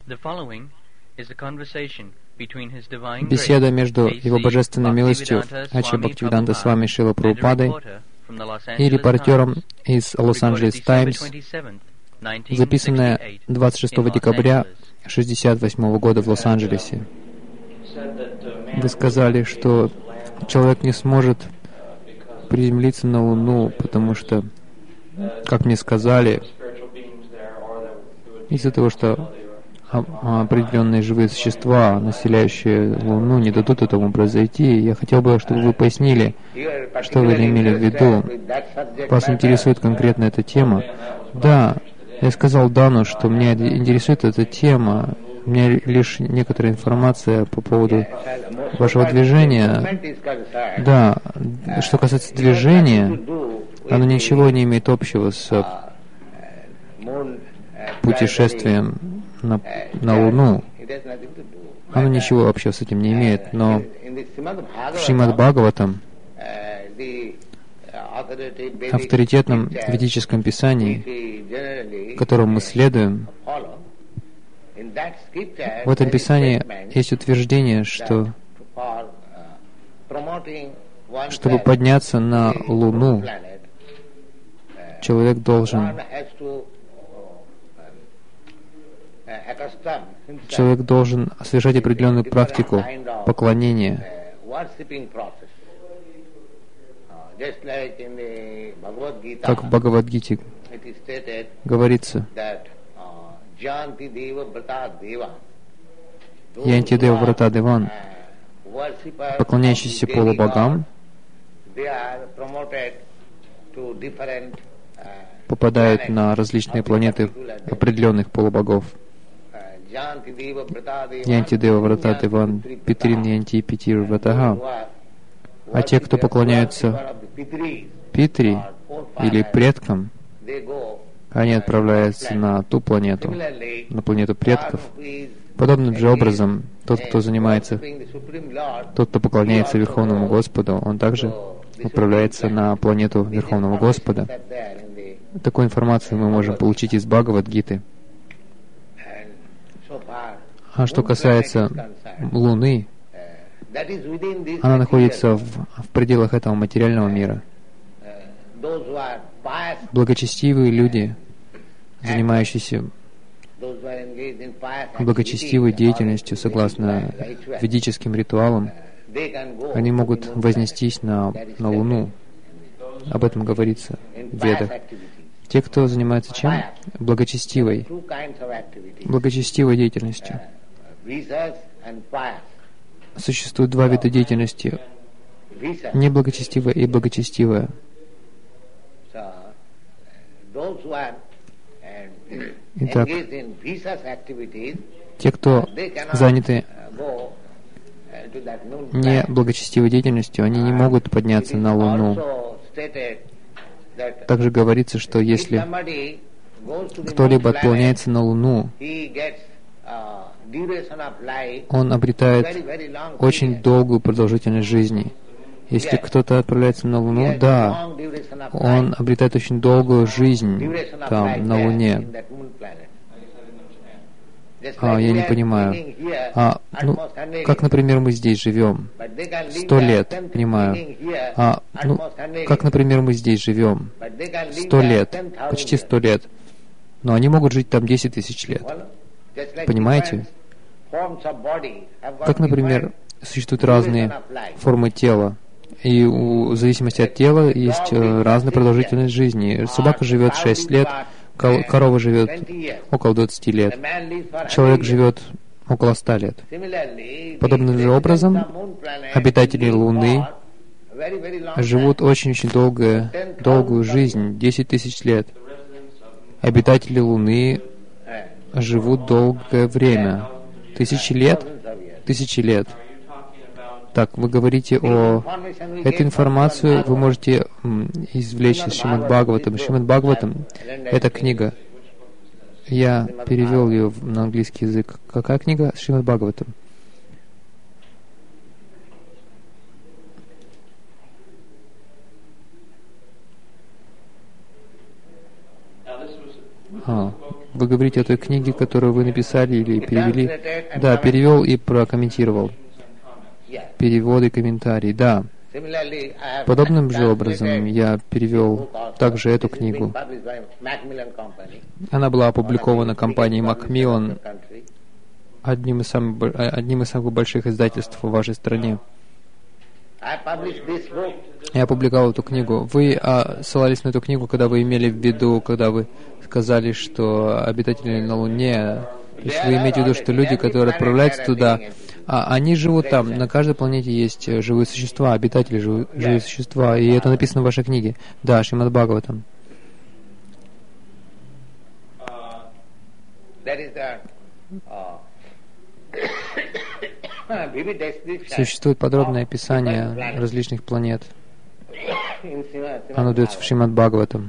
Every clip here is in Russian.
Беседа между Его Божественной милостью Ачи Бхактивиданта Свами Шрила Прабхупадой и репортером из Лос-Анджелес Таймс, записанная 26 декабря 1968 года в Лос-Анджелесе. Вы сказали, что человек не сможет приземлиться на Луну, потому что, как мне сказали, из-за того, что определенные живые существа, населяющие Луну, не дадут этому произойти. Я хотел бы, чтобы вы пояснили, что вы имели в виду. Вас интересует конкретно эта тема? Да, я сказал Дану, что меня интересует эта тема. У меня лишь некоторая информация по поводу вашего движения. Да, что касается движения, оно ничего не имеет общего с путешествием на Луну. Оно ничего общего с этим не имеет. Но в Шримад Бхагаватам, авторитетном ведическом писании, которому мы следуем, в этом писании есть утверждение, что чтобы подняться на Луну, человек должен совершать определенную практику поклонения. Как в Бхагавад-гите говорится, Янти Дева Врата Деван, поклоняющиеся полубогам, попадают на различные планеты определенных полубогов. Янти Дева Врата Деван, Питрин Янти Питир Вратага. А те, кто поклоняются Питри или предкам, они отправляются на ту планету, на планету предков. Подобным же образом, тот, кто поклоняется Верховному Господу, он также отправляется на планету Верховного Господа. Такую информацию мы можем получить из Бхагавад-гиты. А что касается Луны, она находится в пределах этого материального мира. Благочестивые люди, занимающиеся благочестивой деятельностью согласно ведическим ритуалам, они могут вознестись на Луну. Об этом говорится в Ведах. Те, кто занимается чем? Благочестивой деятельностью. Существует два вида деятельности: неблагочестивая и благочестивая. Итак, те, кто заняты неблагочестивой деятельностью, они не могут подняться на Луну. Также говорится, что если кто-либо отклоняется на Луну, он обретает очень долгую продолжительность жизни. Если кто-то отправляется на Луну, да, он обретает очень долгую жизнь там, на Луне. Я не понимаю. Как, например, мы здесь живем? 100 лет, понимаю. Как, например, мы здесь живем? 100 лет, почти 100 лет. Но они могут жить там 10 тысяч лет. Понимаете? Как, например, существуют разные формы тела. И в зависимости от тела есть разная продолжительность жизни. Собака живет 6 лет, корова живет около 20 лет, человек живет около 100 лет. Подобным же образом, обитатели Луны живут очень-очень долгую жизнь, 10 тысяч лет. Обитатели Луны живут долгое время. Тысячи лет? Тысячи лет. Так, вы говорите о... Эту информацию вы можете извлечь из Шримад Бхагаватам. Шримад Бхагаватам — это книга. Я перевел ее на английский язык. Какая книга? Шримад Бхагаватам. Вы говорите о той книге, которую вы написали или перевели? Да, перевел и прокомментировал. Переводы и комментарии, да. Подобным же образом я перевел также эту книгу. Она была опубликована компанией Macmillan, одним из самых больших издательств в вашей стране. Я опубликовал эту книгу. Вы ссылались на эту книгу, когда вы имели в виду, когда вы сказали, что обитатели на Луне, то есть вы имеете в виду, что люди, которые отправляются туда, они живут там, на каждой планете есть живые существа, обитатели живые существа, и это написано в вашей книге. Да, Шримад Бхагаватам. Существует подробное описание различных планет. Оно дается в Шримад Бхагаватам.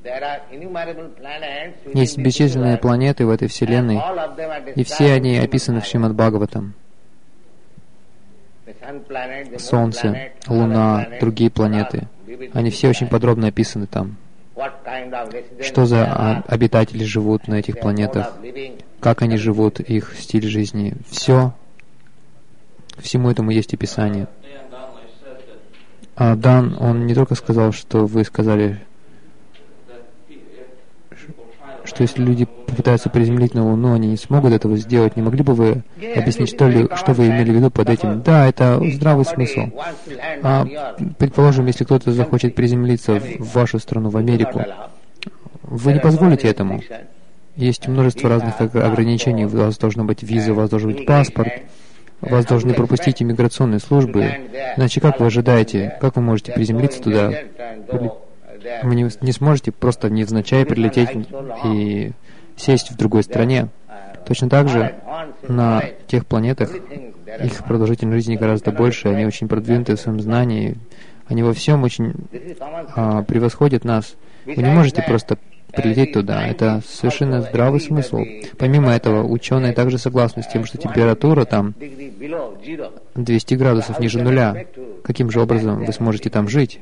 Есть бесчисленные планеты в этой Вселенной, и все они описаны в Шримад Бхагаватам. Солнце, Луна, другие планеты. Они все очень подробно описаны там. Что за обитатели живут на этих планетах, как они живут, их стиль жизни. Всему этому есть описание. А Дан, он не только сказал, что вы сказали, что если люди попытаются приземлить на Луну, они не смогут этого сделать. Не могли бы вы объяснить, что вы имели в виду под этим? Да, это здравый смысл. Предположим, если кто-то захочет приземлиться в вашу страну, в Америку, вы не позволите этому. Есть множество разных ограничений. У вас должна быть виза, у вас должен быть паспорт, вас должны пропустить иммиграционные службы. Иначе как вы ожидаете, как вы можете приземлиться туда? Вы не сможете просто невзначай прилететь и сесть в другой стране. Точно так же на тех планетах их продолжительность жизни гораздо больше, они очень продвинуты в своем знании, они во всем очень превосходят нас. Вы не можете просто прилететь туда. Это совершенно здравый смысл. Помимо этого, ученые также согласны с тем, что температура там 200 градусов ниже нуля. Каким же образом вы сможете там жить?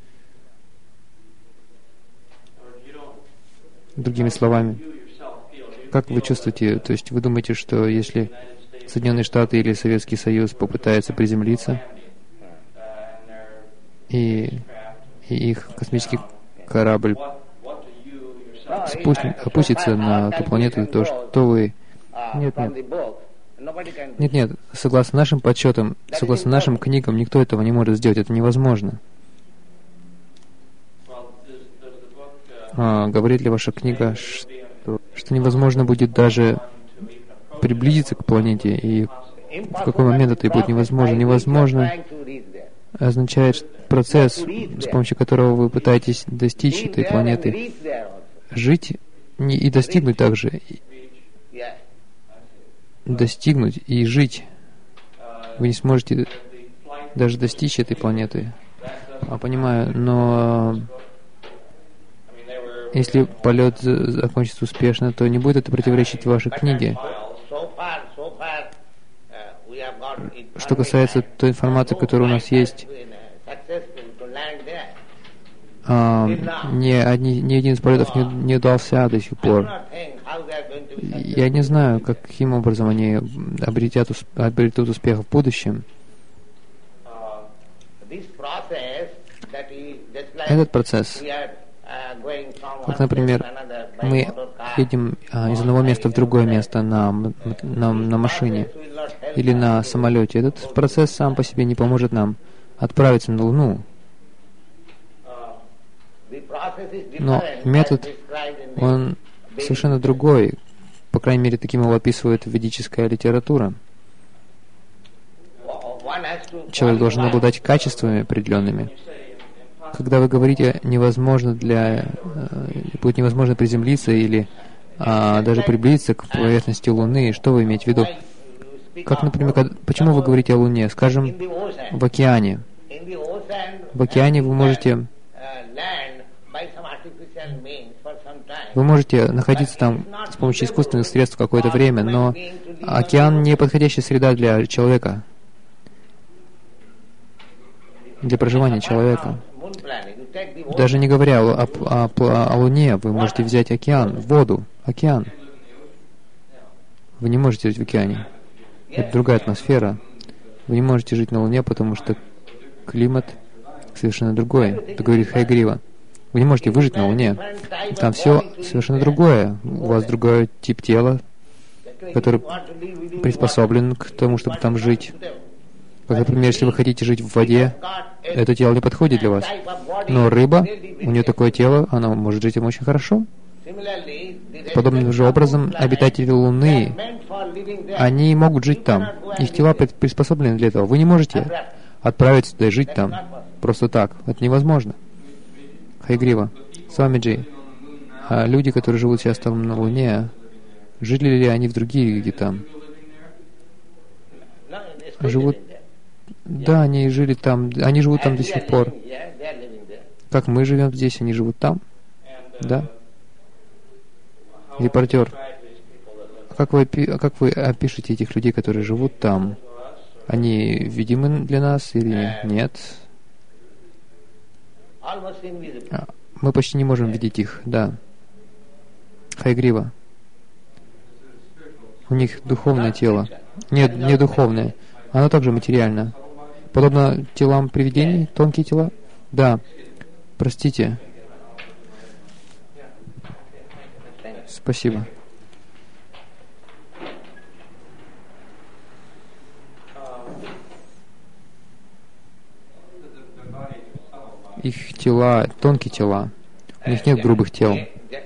Другими словами, как вы чувствуете, то есть вы думаете, что если Соединенные Штаты или Советский Союз попытаются приземлиться, и их космический корабль опустится на ту планету, то что вы... Нет, согласно нашим подсчетам, согласно нашим книгам, никто этого не может сделать, это невозможно. Говорит ли ваша книга, что невозможно будет даже приблизиться к планете, и в какой момент это будет невозможно? Невозможно означает процесс, с помощью которого вы пытаетесь достичь этой планеты. Жить и достигнуть также. Достигнуть и жить. Вы не сможете даже достичь этой планеты. Понимаю, но если полет закончится успешно, то не будет это противоречить вашей книге. Что касается той информации, которая у нас есть, ни один из полетов не удался до сих пор. Я не знаю, каким образом они обретут успех в будущем. Этот процесс, как, например, мы едем из одного места в другое место на машине или на самолете. Этот процесс сам по себе не поможет нам отправиться на Луну. Но метод, он совершенно другой. По крайней мере, таким его описывает ведическая литература. Человек должен обладать качествами определенными. Когда вы говорите, будет невозможно приземлиться или даже приблизиться к поверхности Луны, что вы имеете в виду? Как, например, почему вы говорите о Луне? Скажем, в океане. В океане вы можете находиться там с помощью искусственных средств какое-то время, но океан не подходящая среда для человека, для проживания человека. Даже не говоря о Луне, вы можете взять океан, воду, океан. Вы не можете жить в океане. Это другая атмосфера. Вы не можете жить на Луне, потому что климат совершенно другой. Это говорит Хайгрива. Вы не можете выжить на Луне. Там все совершенно другое. У вас другой тип тела, который приспособлен к тому, чтобы там жить. Как, например, если вы хотите жить в воде, это тело не подходит для вас. Но рыба, у нее такое тело, она может жить им очень хорошо. Подобным же образом, обитатели Луны, они могут жить там. Их тела приспособлены для этого. Вы не можете отправиться туда и жить там просто так. Это невозможно. Хайгрива, Свамиджи, а люди, которые живут сейчас там на Луне, жили ли они в другие где-то? Живут... Да, они жили там, они живут там до сих пор. Как мы живем здесь, они живут там. Да? Репортер, как вы опишете этих людей, которые живут там? Они видимы для нас или нет? Мы почти не можем видеть их, да. Хайгрива. У них духовное тело. Нет, не духовное. Оно также материально. Подобно телам привидений, тонкие тела? Да. Простите. Спасибо. Их тела, тонкие тела. У них нет грубых тел.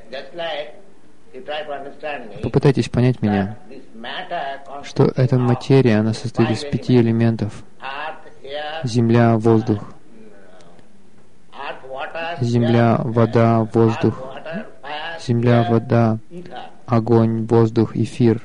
Попытайтесь понять меня, что эта материя, она состоит из 5 элементов. Земля, воздух. Земля, вода, воздух. Земля, вода, огонь, воздух, эфир.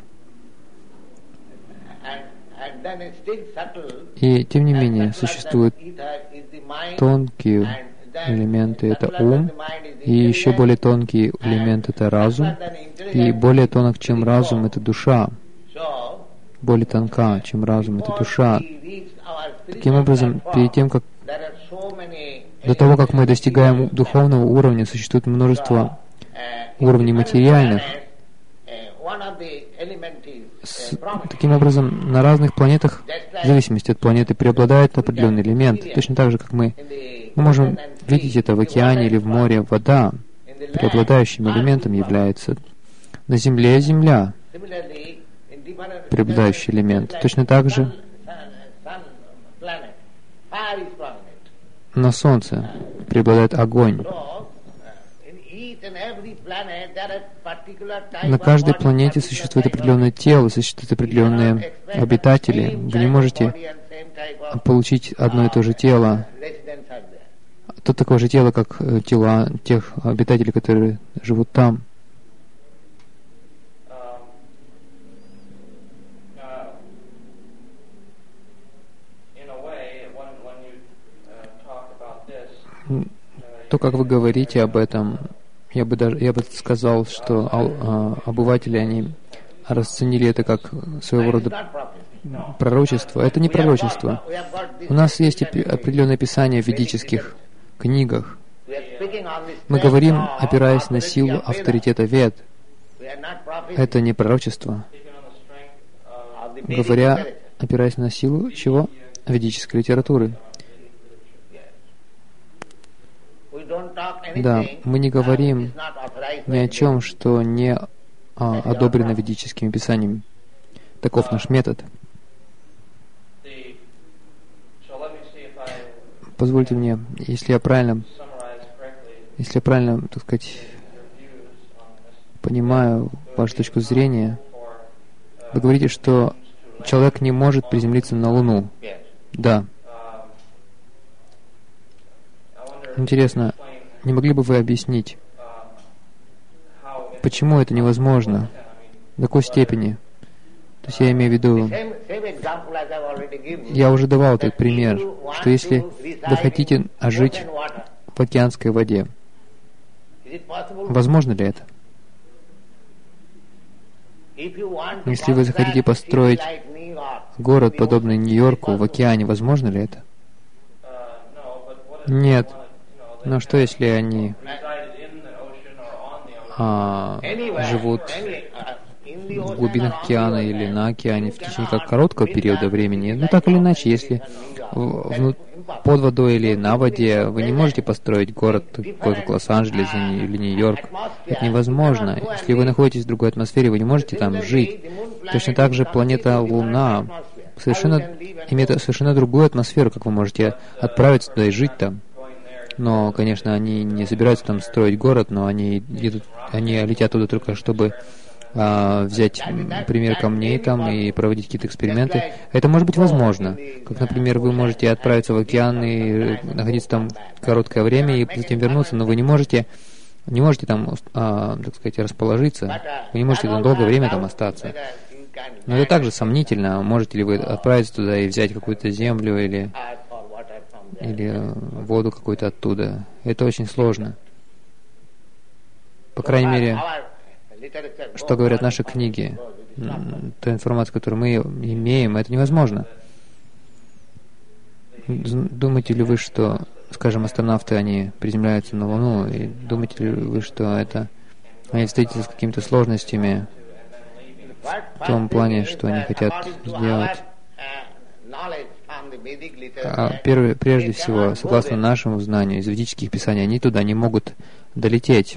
И тем не менее существуют тонкие элементы, это ум, и еще более тонкий элемент — это разум, и более тонок, чем разум, это душа. Более тонка, чем разум, это душа. Таким образом, перед тем, как до того, как мы достигаем духовного уровня, существует множество уровней материальных. Таким образом, на разных планетах, в зависимости от планеты, преобладает определенный элемент. Точно так же, как мы можем видеть это в океане или в море. Вода преобладающим элементом является. На Земле Земля преобладающий элемент. Точно так же на Солнце преобладает огонь. На каждой планете существует определенное тело, существуют определенные обитатели. Вы не можете получить одно и то же тело, то такое же тело, как тела тех обитателей, которые живут там. То, как вы говорите об этом, я бы сказал, что обыватели, они расценили это как своего рода пророчество. Это не пророчество. У нас есть определенное описание в ведических книгах. Мы говорим, опираясь на силу авторитета Вед. Это не пророчество. Говоря, опираясь на силу чего? Ведической литературы. Да, мы не говорим ни о чем, что не одобрено ведическими писаниями. Таков наш метод. Позвольте мне, если я правильно, так сказать, понимаю вашу точку зрения, вы говорите, что человек не может приземлиться на Луну. Да. Интересно, не могли бы вы объяснить, почему это невозможно? До какой степени? То есть я имею в виду, я уже давал этот пример, что если вы хотите жить в океанской воде, возможно ли это? Если вы захотите построить город, подобный Нью-Йорку, в океане, возможно ли это? Нет. Но что, если они живут в глубинах океана или на океане в течение как короткого периода времени. Но так или иначе, если под водой или на воде вы не можете построить город, такой как Лос-Анджелес или Нью-Йорк. Это невозможно. Если вы находитесь в другой атмосфере, вы не можете там жить. Точно так же планета Луна имеет совершенно другую атмосферу, как вы можете отправиться туда и жить там. Но, конечно, они не собираются там строить город, но они летят туда только чтобы взять пример камней там и проводить какие-то эксперименты. Это может быть возможно. Как, например, вы можете отправиться в океан и находиться там короткое время и затем вернуться, но вы не можете там, так сказать, расположиться. Вы не можете там долгое время там остаться. Но это также сомнительно. Можете ли вы отправиться туда и взять какую-то землю или воду какую-то оттуда. Это очень сложно. По крайней мере, что говорят наши книги, та информация, которую мы имеем, это невозможно. Думаете ли вы, что, скажем, астронавты, они приземляются на Луну, и думаете ли вы, что они встретятся с какими-то сложностями в том плане, что они хотят сделать? Прежде всего, согласно нашему знанию из ведических писаний, они туда не могут долететь.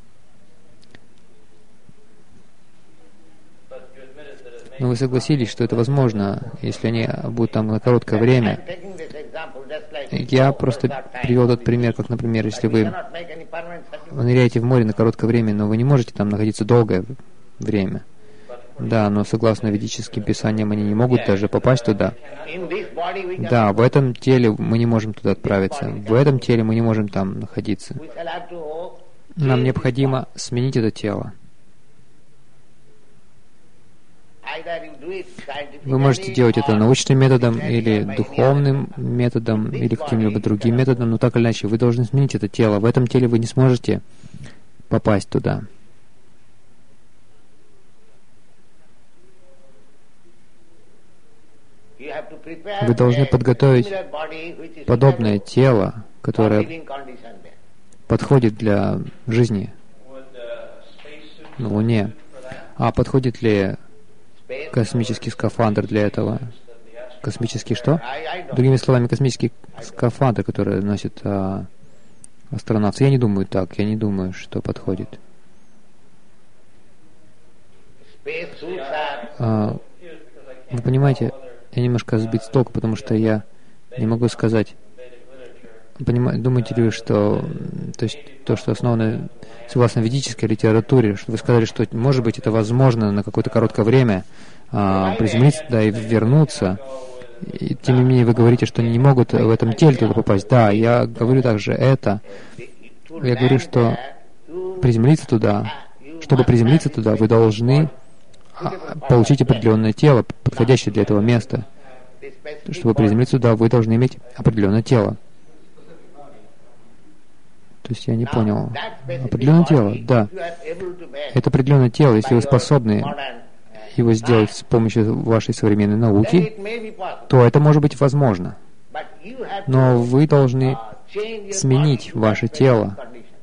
Но вы согласились, что это возможно, если они будут там на короткое время. Я просто привел этот пример, как, например, если вы ныряете в море на короткое время, но вы не можете там находиться долгое время. Да, но согласно ведическим писаниям, они не могут даже попасть туда. Да, в этом теле мы не можем туда отправиться. В этом теле мы не можем там находиться. Нам необходимо сменить это тело. Вы можете делать это научным методом, или духовным методом, или каким-либо другим методом, но так или иначе, вы должны сменить это тело. В этом теле вы не сможете попасть туда. Вы должны подготовить подобное тело, которое подходит для жизни на Луне. А подходит ли космический скафандр для этого? Космический что? Другими словами, космический скафандр, который носит астронавты. Я не думаю так. Я не думаю, что подходит. Вы понимаете, я немножко сбит с толку, потому что я не могу сказать. Думаете ли вы, что то, что основано согласно ведической литературе, что вы сказали, что, может быть, это возможно на какое-то короткое время приземлиться туда и вернуться, и тем не менее вы говорите, что они не могут в этом теле туда попасть. Да, я говорю также это. Я говорю, что приземлиться туда, чтобы приземлиться туда, вы должны получить определенное тело, подходящее для этого места. Чтобы приземлиться туда, вы должны иметь определенное тело. То есть я не понял. Определенное тело, да. Это определенное тело, если вы способны его сделать с помощью вашей современной науки, то это может быть возможно. Но вы должны сменить ваше тело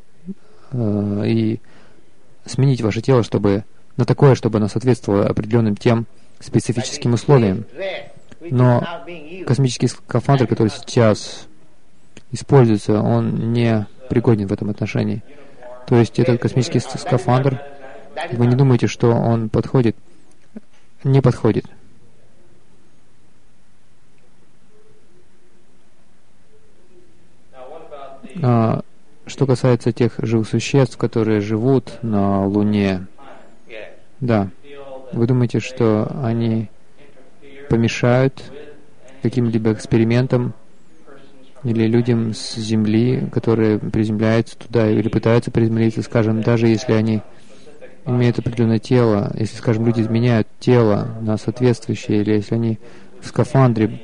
и сменить ваше тело, чтобы на такое, чтобы оно соответствовало определенным тем специфическим условиям. Но космический скафандр, который сейчас используется, он не пригоден в этом отношении. То есть этот космический скафандр, вы не думаете, что он подходит? Не подходит. Что касается тех живых существ, которые живут на Луне, да, вы думаете, что они помешают каким-либо экспериментам или людям с Земли, которые приземляются туда или пытаются приземлиться, скажем, даже если они имеют определенное тело, если, скажем, люди изменяют тело на соответствующее, или если они в скафандре,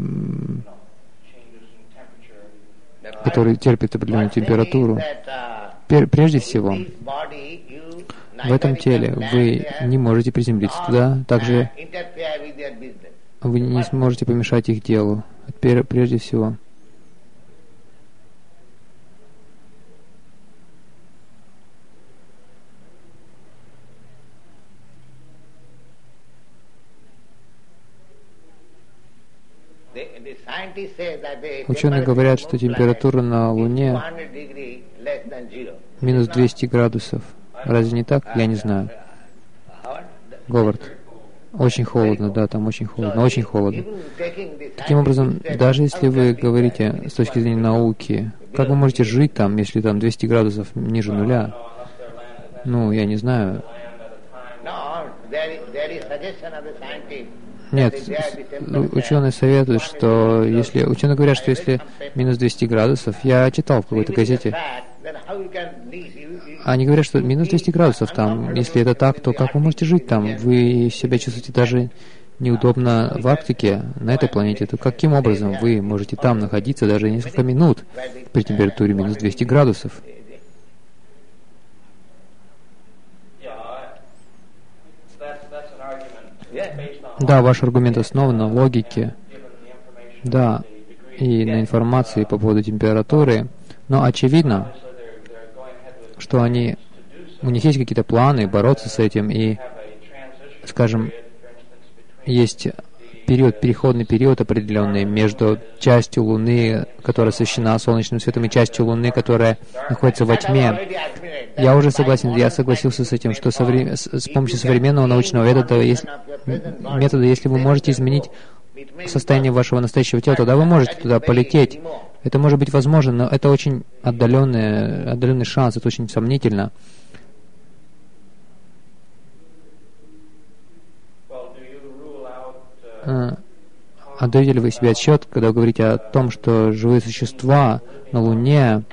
который терпит определенную температуру, прежде всего, в этом теле вы не можете приземлиться туда, также вы не сможете помешать их делу, прежде всего. Ученые говорят, что температура на Луне минус 200 градусов. Разве не так? Я не знаю. Говард. Очень холодно, да, там очень холодно, очень холодно. Таким образом, даже если вы говорите с точки зрения науки, как вы можете жить там, если там 200 градусов ниже нуля? Ну, я не знаю. Нет, ученые советуют, что если... Ученые говорят, что если минус 200 градусов, я читал в какой-то газете, они говорят, что минус 200 градусов там, если это так, то как вы можете жить там? Вы себя чувствуете даже неудобно в Арктике, на этой планете, то каким образом вы можете там находиться даже несколько минут при температуре минус 200 градусов? Да, ваш аргумент основан на логике, да, и на информации по поводу температуры, но очевидно, что у них есть какие-то планы бороться с этим, и, скажем, есть переходный период определенный между частью Луны, которая освещена солнечным светом, и частью Луны, которая находится во тьме. Я уже согласен, я согласился с этим, что с помощью современного научного метода, если вы можете изменить состояние вашего настоящего тела, тогда вы можете туда полететь. Это может быть возможно, но это очень отдаленный шанс, это очень сомнительно. Отдаете ли вы себе отсчет, когда вы говорите о том, что живые существа на Луне,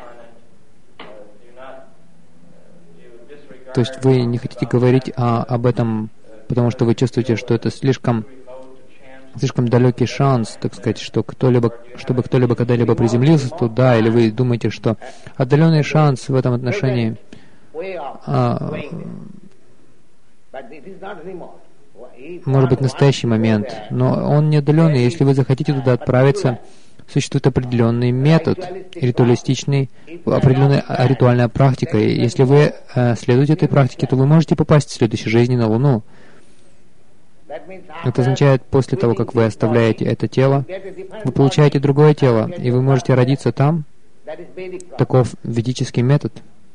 то есть вы не хотите говорить об этом, потому что вы чувствуете, что это слишком далекий шанс, так сказать, что чтобы кто-либо когда-либо приземлился туда, или вы думаете, что отдаленный шанс в этом отношении может быть настоящий момент, но он не отдаленный. Если вы захотите туда отправиться, существует определенный метод, ритуалистичный, определенная ритуальная практика. И если вы следуете этой практике, то вы можете попасть в следующей жизни на Луну. Это означает, после того, как вы оставляете это тело, вы получаете другое тело, и вы можете родиться там. Таков ведический метод.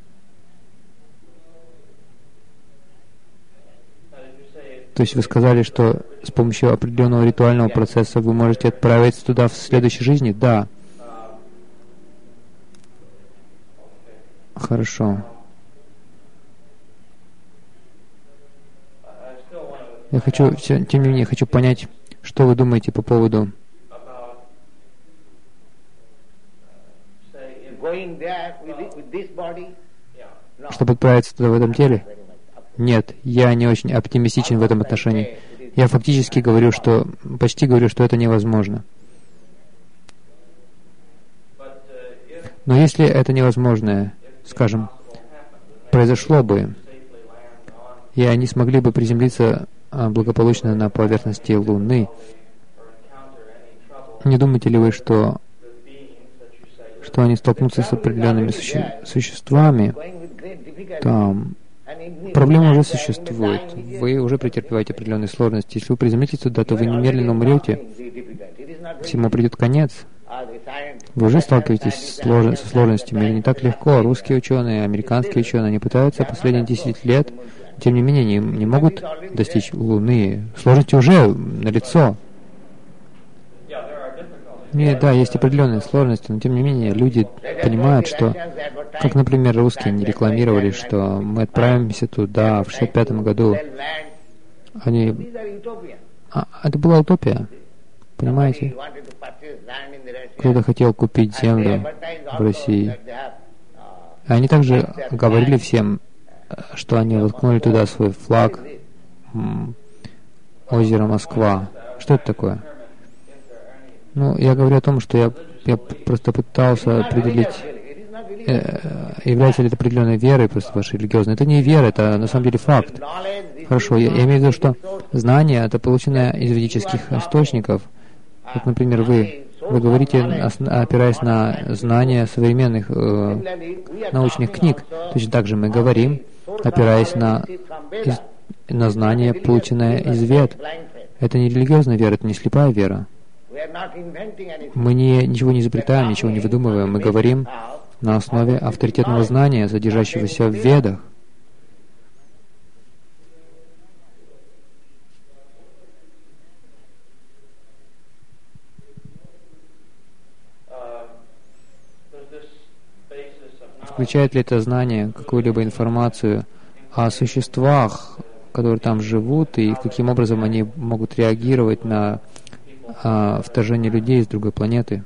То есть вы сказали, что с помощью определенного ритуального процесса вы можете отправиться туда в следующей жизни? Да. Хорошо. Я хочу, тем не менее, хочу понять, что вы думаете по поводу чтобы отправиться туда в этом теле? Нет, я не очень оптимистичен в этом отношении. Я фактически почти говорю, что это невозможно. Но если это невозможное, скажем, произошло бы, и они смогли бы приземлиться благополучно на поверхности Луны, не думаете ли вы, что они столкнутся с определенными существами там? Проблема уже существует. Вы уже претерпеваете определенные сложности. Если вы приземлитесь туда, то вы немедленно умрете. Всему придет конец. Вы уже сталкиваетесь со сложностями. Это не так легко. Русские ученые, американские ученые, они пытаются последние 10 лет, тем не менее, не могут достичь Луны. Сложности уже налицо. Нет, да, есть определенные сложности, но тем не менее люди понимают, что, как, например, русские не рекламировали, что мы отправимся туда в 1965 году. Это была утопия, понимаете? Кто-то хотел купить землю в России. Они также говорили всем, что они воткнули туда свой флаг, озеро Москва. Что это такое? Ну, я говорю о том, что я просто пытался определить, является ли это определенной верой просто вашей религиозной. Это не вера, это на самом деле факт. Хорошо, я имею в виду, что знание, это полученное из ведических источников. Вот, например, вы говорите, опираясь на знания современных научных книг. Точно так же мы говорим, опираясь на знание, полученное из вед. Это не религиозная вера, это не слепая вера. Мы ничего не изобретаем, ничего не выдумываем. Мы говорим на основе авторитетного знания, содержащегося в Ведах. Включает ли это знание какую-либо информацию о существах, которые там живут, и каким образом они могут реагировать на вторжение людей из другой планеты?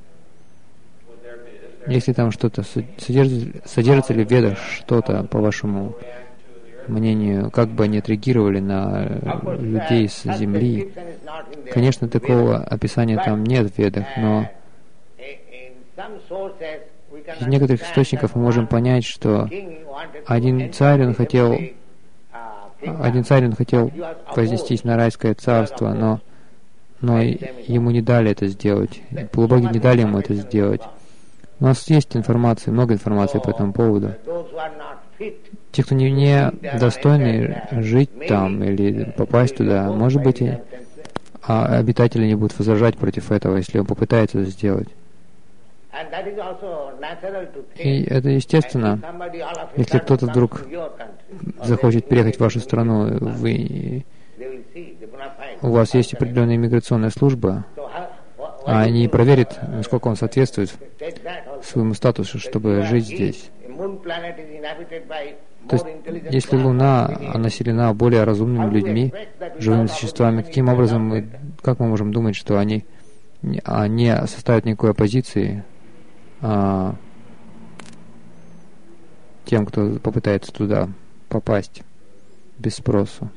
Если там что-то содержится ли в Ведах что-то, по вашему мнению, как бы они отреагировали на людей с Земли? Конечно, такого описания там нет в Ведах, но из некоторых источников мы можем понять, что один царь, он хотел вознестись на райское царство, но ему не дали это сделать. Полубоги не дали ему это сделать. У нас есть информация, много информации по этому поводу. Те, кто не достойны жить там или попасть туда, может быть, обитатели не будут возражать против этого, если он попытается это сделать. И это естественно. Если кто-то вдруг захочет переехать в вашу страну, у вас есть определенная иммиграционная служба, а они проверят, насколько он соответствует своему статусу, чтобы жить здесь. То есть, если Луна населена более разумными людьми, живыми существами, как мы можем думать, что они не составят никакой оппозиции тем, кто попытается туда попасть без спросу?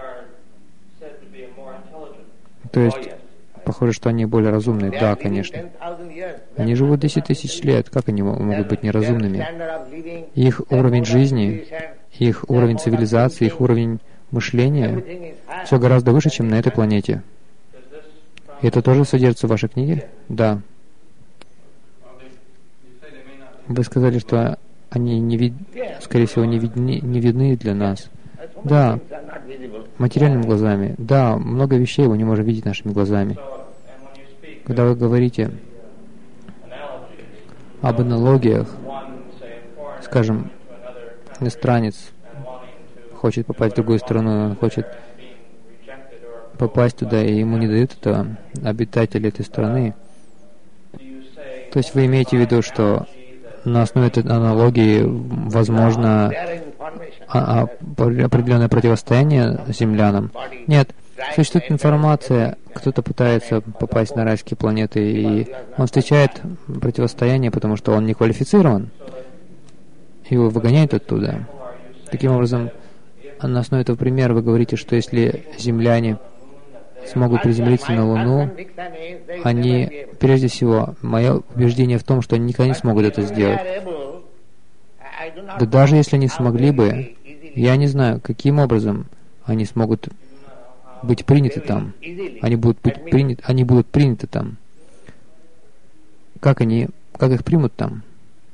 То есть, похоже, что они более разумные. Да, конечно. Они живут 10 тысяч лет. Как они могут быть неразумными? Их уровень жизни, их уровень цивилизации, их уровень мышления все гораздо выше, чем на этой планете. И это тоже содержится в вашей книге? Да. Вы сказали, что они, скорее всего, не видны для нас. Да, материальными глазами. Да, много вещей мы не можем видеть нашими глазами. Когда вы говорите об аналогиях, скажем, иностранец хочет попасть в другую страну, он хочет попасть туда, и ему не дают это обитатели этой страны. То есть вы имеете в виду, что на основе этой аналогии возможно определенное противостояние землянам? Нет. Существует информация, кто-то пытается попасть на райские планеты, и он встречает противостояние, потому что он не квалифицирован. Его выгоняют оттуда. Таким образом, на основе этого примера вы говорите, что если земляне смогут приземлиться на Луну, они, прежде всего, мое убеждение в том, что они никогда не смогут это сделать. Да даже если они смогли бы, я не знаю, каким образом они смогут быть приняты там. Они будут приняты там. Как их примут там?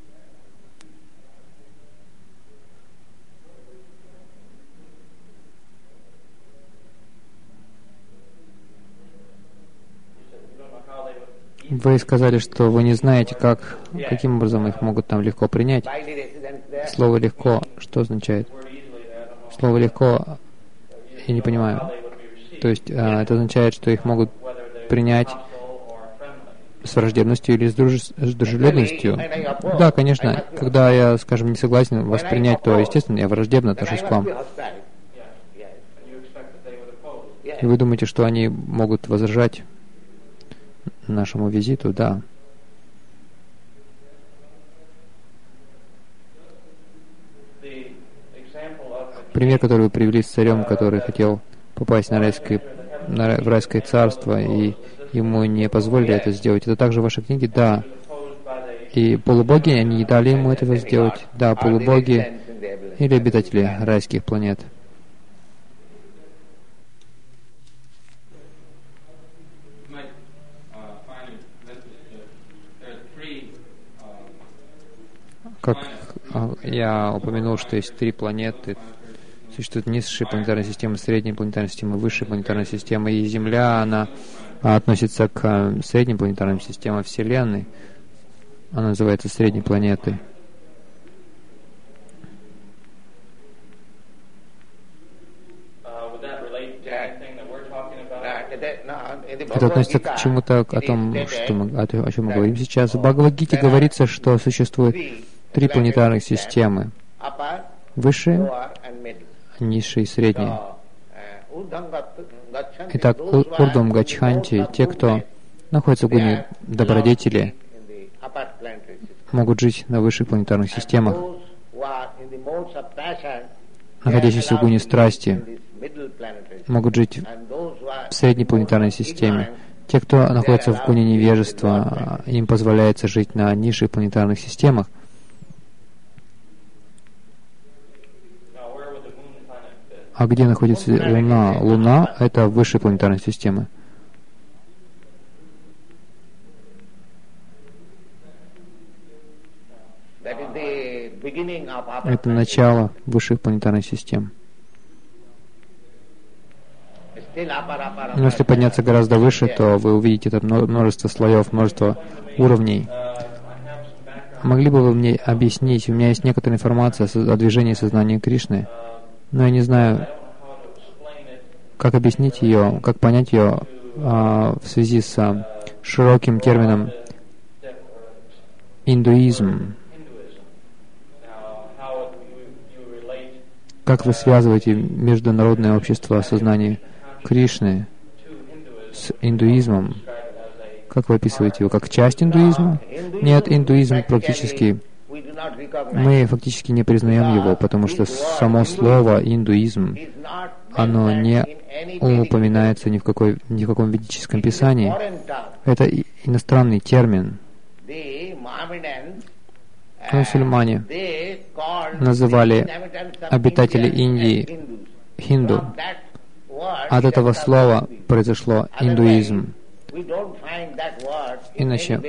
Вы сказали, что вы не знаете, каким образом их могут там легко принять. Слово «легко» что означает? Слово «легко» я не понимаю. То есть это означает, что их могут принять с враждебностью или с дружелюбностью. Да, конечно, когда я, скажем, не согласен вас принять, то, естественно, я враждебно отношусь к вам. И вы думаете, что они могут возражать нашему визиту? Да. Пример, который вы привели с царем, который хотел попасть в райское царство, и ему не позволили это сделать. Это также в вашей книге? Да. И полубоги, они не дали ему этого сделать? Да, полубоги или обитатели райских планет. Как я упомянул, что есть 3 планеты, Существует низшая планетарная система, средняя планетарная система, высшая планетарная система, и Земля, она относится к средней планетарной системе Вселенной. Она называется средней планетой. Это относится к чему-то, о чем мы говорим сейчас. В Бхагавад-гите говорится, что существует 3 планетарных системы. Высшая, низшая и средняя. Итак, урдвам гачханти, те, кто находится в гуне добродетели, могут жить на высших планетарных системах. Находящиеся в гуне страсти могут жить в средней планетарной системе. Те, кто находится в гуне невежества, им позволяется жить на низших планетарных системах. А где находится Луна? Луна — это высшая планетарная система. Это начало высших планетарных систем. Но если подняться гораздо выше, то вы увидите это множество слоев, множество уровней. Могли бы вы мне объяснить? У меня есть некоторая информация о движении сознания Кришны, но я не знаю, как объяснить ее, как понять ее в связи с широким термином индуизм. Как вы связываете международное общество сознания Кришны с индуизмом? Как вы описываете его? Как часть индуизма? Нет, индуизм практически... Мы фактически не признаем его, потому что само слово «индуизм», оно не упоминается ни в каком ведическом писании. Это иностранный термин. Мусульмане называли обитателей Индии хинду. От этого слова произошло индуизм. Иначе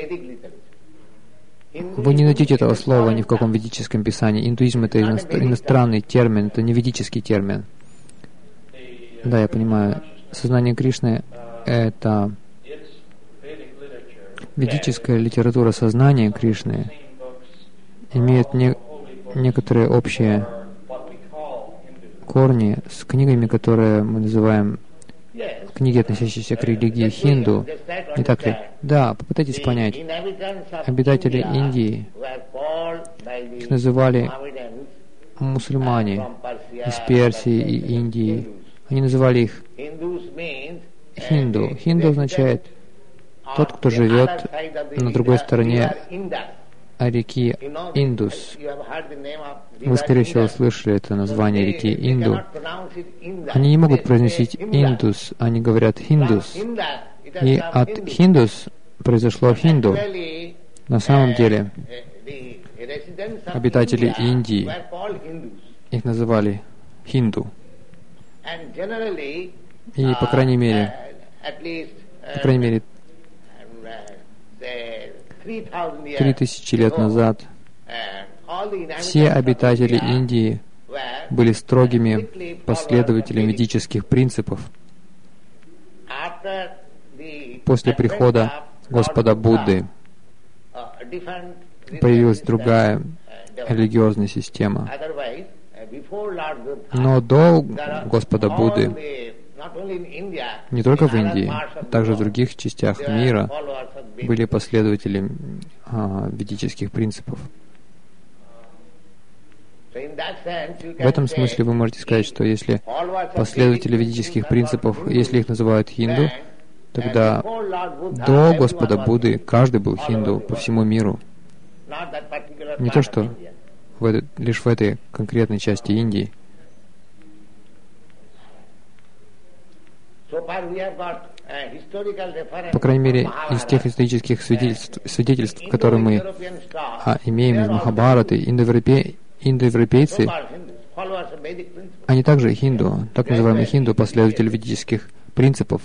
вы не найдете этого слова ни в каком ведическом писании. Индуизм — это иностранный термин, это не ведический термин. Да, я понимаю. Сознание Кришны — это ведическая литература сознания Кришны, имеет некоторые общие корни с книгами, которые мы называем книги, относящиеся к религии хинду. Не так ли? Да, попытайтесь понять. Обитатели Индии, их называли мусульмане из Персии и Индии. Они называли их хинду. Хинду означает тот, кто живет на другой стороне реки Индус. Вы, скорее всего, слышали это название реки Инду. Они не могут произносить Индус, они говорят Хиндус. И от Хиндус произошло Хинду. На самом деле, обитатели Индии, их называли Хинду. И, по крайней мере, 3000 лет назад все обитатели Индии были строгими последователями ведических принципов. После прихода Господа Будды появилась другая религиозная система. Но до Господа Будды, не только в Индии, также в других частях мира были последователи ведических принципов. В этом смысле вы можете сказать, что если последователи ведических принципов, если их называют хинду, тогда до Господа Будды каждый был хинду по всему миру. Не то, что лишь в этой конкретной части Индии. По крайней мере, из тех исторических свидетельств, которые мы имеем из Махабхараты, индоевропейцы, они также хинду, так называемые хинду, последователи ведических принципов,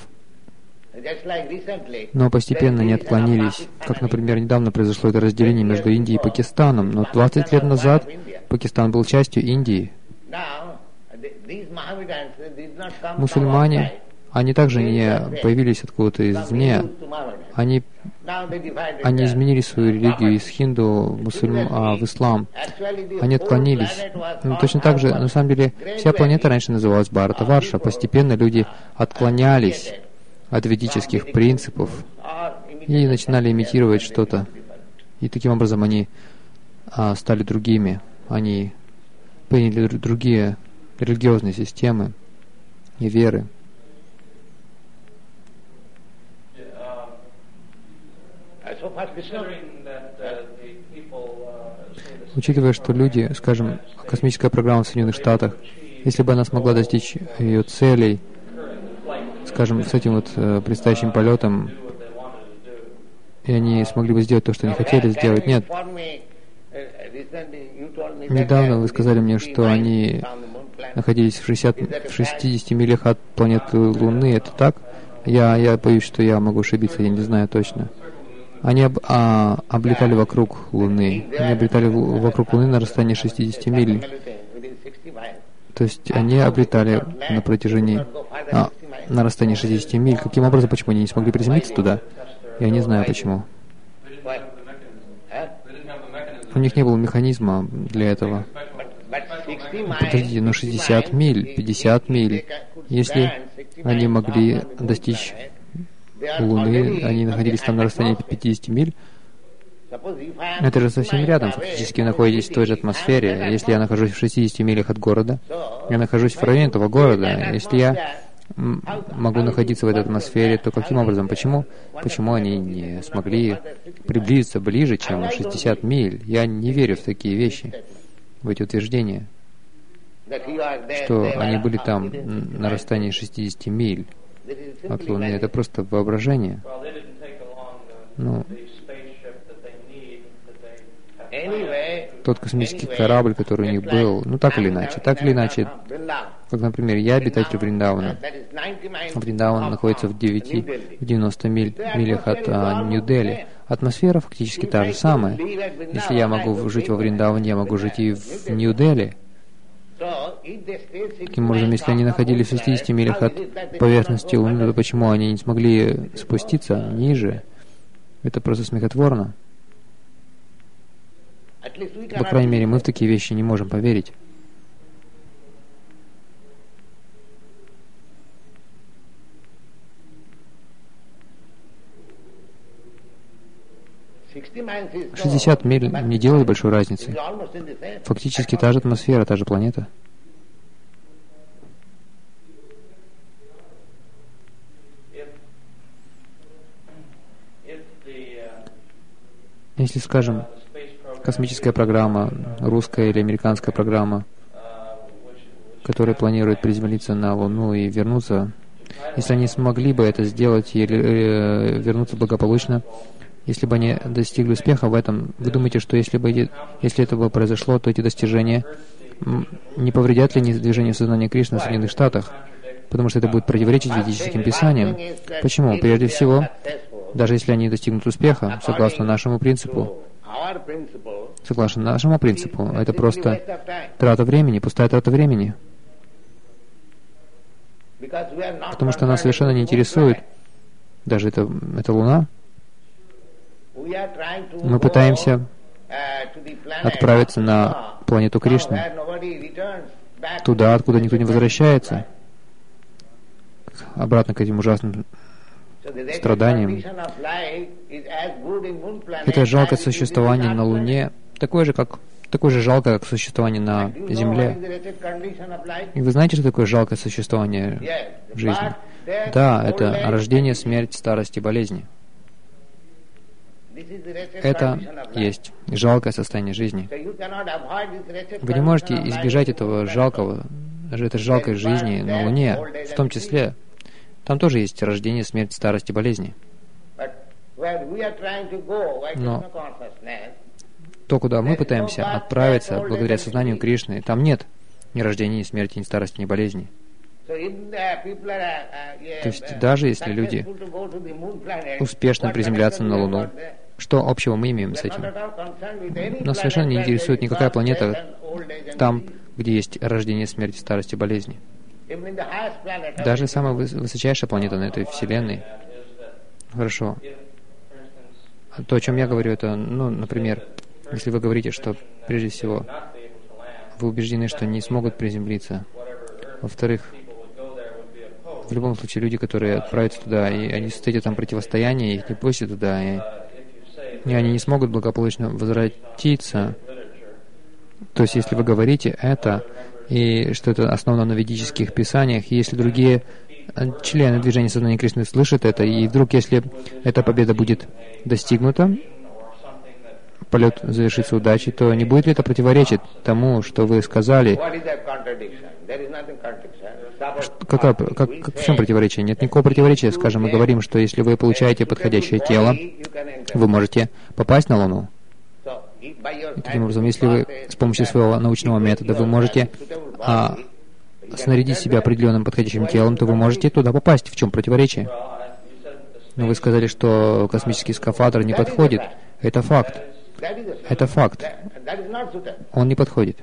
но постепенно не отклонились. Как, например, недавно произошло это разделение между Индией и Пакистаном, но 20 лет назад Пакистан был частью Индии. Мусульмане, они также не появились откуда-то извне. Они изменили свою религию из хинду в ислам. Они отклонились. Но точно так же, на самом деле, вся планета раньше называлась Бхаратаварша. Постепенно люди отклонялись от ведических принципов и начинали имитировать что-то. И таким образом они стали другими. Они приняли другие религиозные системы и веры. Учитывая, что люди, скажем, космическая программа в Соединенных Штатах, если бы она смогла достичь ее целей, скажем, с этим вот предстоящим полетом, и они смогли бы сделать то, что они хотели сделать, нет. Недавно вы сказали мне, что они находились в 60 милях от планеты Луны. Это так? Я боюсь, что я могу ошибиться, я не знаю точно. Они облетали вокруг Луны. Они облетали вокруг Луны на расстоянии 60 миль. То есть они облетали на протяжении... на расстоянии 60 миль. Каким образом, почему они не смогли приземлиться туда? Я не знаю, почему. У них не было механизма для этого. Подождите, но 60 миль, 50 миль. Если они могли достичь Луны, они находились там на расстоянии 50 миль, это же совсем рядом, фактически вы находитесь в той же атмосфере. Если я нахожусь в 60 милях от города, я нахожусь в районе этого города. Если я могу находиться в этой атмосфере, то каким образом? Почему они не смогли приблизиться ближе, чем 60 миль? Я не верю в такие вещи, в эти утверждения, что они были там на расстоянии 60 миль от Луны. Это просто воображение. Ну, тот космический корабль, который у них был, ну так или иначе, как, например, я обитатель Вриндавана. Вриндаван находится в 90 милях от Нью-Дели. Атмосфера фактически та же самая. Если я могу жить во Вриндаване, я могу жить и в Нью-Дели. Таким образом, если они находились в 60 милях от поверхности Луны, то почему они не смогли спуститься ниже? Это просто смехотворно. По крайней мере, мы в такие вещи не можем поверить. — 60 миль не делает большой разницы. Фактически та же атмосфера, та же планета. Если, скажем, космическая программа, русская или американская программа, которая планирует приземлиться на Луну и вернуться, если они смогли бы это сделать и вернуться благополучно, если бы они достигли успеха в этом, вы думаете, что если это бы произошло, то эти достижения не повредят ли движению сознания Кришны в Соединенных Штатах? Потому что это будет противоречить ведическим писаниям. Почему? Прежде всего, даже если они достигнут успеха, согласно нашему принципу, это просто трата времени, пустая трата времени. Потому что нас совершенно не интересует даже эта Луна. Мы пытаемся отправиться на планету Кришны, туда, откуда никто не возвращается, обратно к этим ужасным страданиям. Это жалкое существование на Луне, такое же жалкое, как существование на Земле. И вы знаете, что такое жалкое существование в жизни? Да, это рождение, смерть, старость и болезни. Это есть жалкое состояние жизни. Вы не можете избежать этой жалкой жизни на Луне, в том числе. Там тоже есть рождение, смерть, старость и болезни. Но то, куда мы пытаемся отправиться благодаря сознанию Кришны, там нет ни рождения, ни смерти, ни старости, ни болезни. То есть даже если люди успешно приземлятся на Луну, что общего мы имеем с этим? Нас совершенно не интересует никакая планета там, где есть рождение, смерть, старость и болезни. Даже самая высочайшая планета на этой Вселенной. Хорошо. То, о чем я говорю, это, например, если вы говорите, что прежде всего вы убеждены, что не смогут приземлиться. Во-вторых, в любом случае люди, которые отправятся туда, и они встретят там противостояние, их не пустят туда, и они не смогут благополучно возвратиться. То есть, если вы говорите это, и что это основано на ведических писаниях, и если другие члены движения сознания Кришны слышат это, и вдруг, если эта победа будет достигнута, полет завершится удачей, то не будет ли это противоречить тому, что вы сказали? В чем противоречие? Нет никакого противоречия. Скажем, мы говорим, что если вы получаете подходящее тело, вы можете попасть на Луну. И таким образом, если вы с помощью своего научного метода вы можете снарядить себя определенным подходящим телом, то вы можете туда попасть. В чем противоречие? Но вы сказали, что космический скафандр не подходит. Это факт. Это факт. Он не подходит.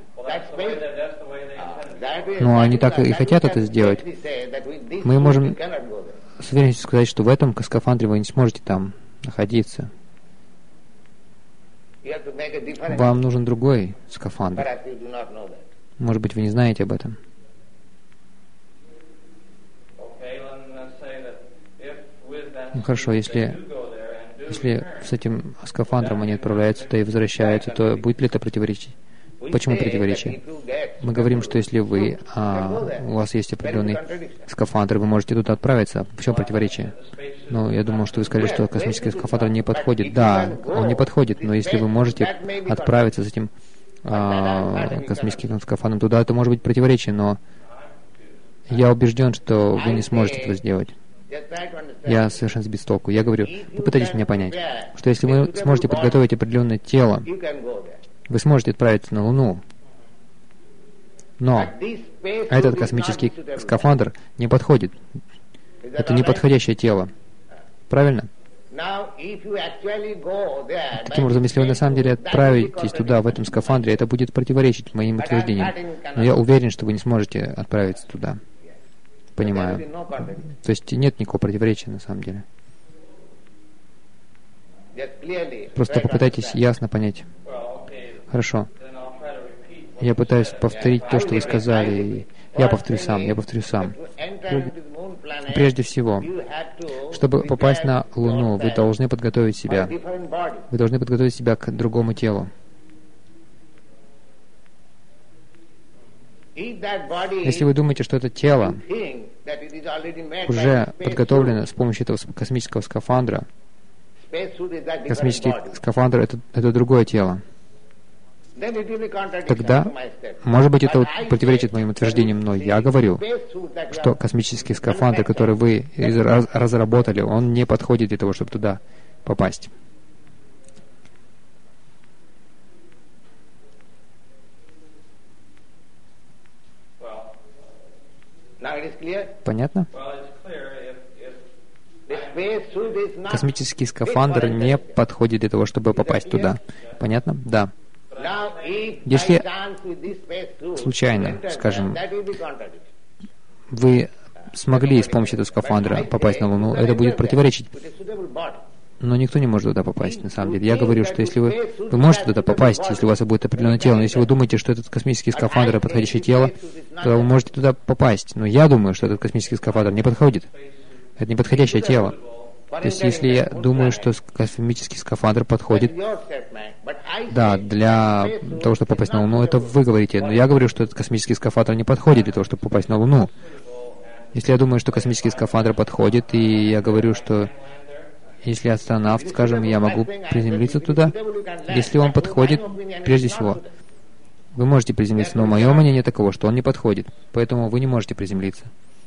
Но они так и хотят это сделать. Мы можем с уверенностью сказать, что в этом скафандре вы не сможете там находиться. Вам нужен другой скафандр. Может быть, вы не знаете об этом. Ну хорошо, если с этим скафандром они отправляются, то и возвращаются, то будет ли это противоречить? Почему противоречие? Мы говорим, что если у вас есть определенный скафандр, вы можете туда отправиться. В чем противоречие? Ну, я думал, что вы сказали, что космический скафандр не подходит. Да, он не подходит, но если вы можете отправиться с этим космическим скафандром туда, это может быть противоречие, но я убежден, что вы не сможете этого сделать. Я совершенно сбит с толку. Я говорю, попытайтесь меня понять, что если вы сможете подготовить определенное тело, вы сможете отправиться на Луну, но этот космический скафандр не подходит. Это неподходящее тело. Правильно? Таким образом, если вы на самом деле отправитесь туда, в этом скафандре, это будет противоречить моим утверждениям. Но я уверен, что вы не сможете отправиться туда. Понимаю. То есть нет никакого противоречия на самом деле. Просто попытайтесь ясно понять. Хорошо. Я пытаюсь повторить то, что вы сказали. Я повторю сам. Прежде всего, чтобы попасть на Луну, вы должны подготовить себя. Вы должны подготовить себя к другому телу. Если вы думаете, что это тело уже подготовлено с помощью этого космического скафандра, космический скафандр — это другое тело, тогда, может быть, это противоречит моим утверждениям, но я говорю, что космический скафандр, который вы разработали, он не подходит для того, чтобы туда попасть. Понятно? Космический скафандр не подходит для того, чтобы попасть туда. Понятно? Да. Если случайно, скажем, вы смогли с помощью этого скафандра попасть на Луну, это будет противоречить. Но никто не может туда попасть, на самом деле. Я говорю, что если вы можете туда попасть, если у вас будет определенное тело, но если вы думаете, что этот космический скафандр — это подходящее тело, то вы можете туда попасть. Но я думаю, что этот космический скафандр не подходит. Это не подходящее тело. То есть, если я думаю, что космический скафандр подходит, да, для того, чтобы попасть на Луну, это вы говорите. Но я говорю, что этот космический скафандр не подходит для того, чтобы попасть на Луну. Если я думаю, что космический скафандр подходит, и я говорю, что если я астронавт, скажем, я могу приземлиться туда, если он подходит, прежде всего, вы можете приземлиться, но мое мнение таково, что он не подходит, поэтому вы не можете приземлиться.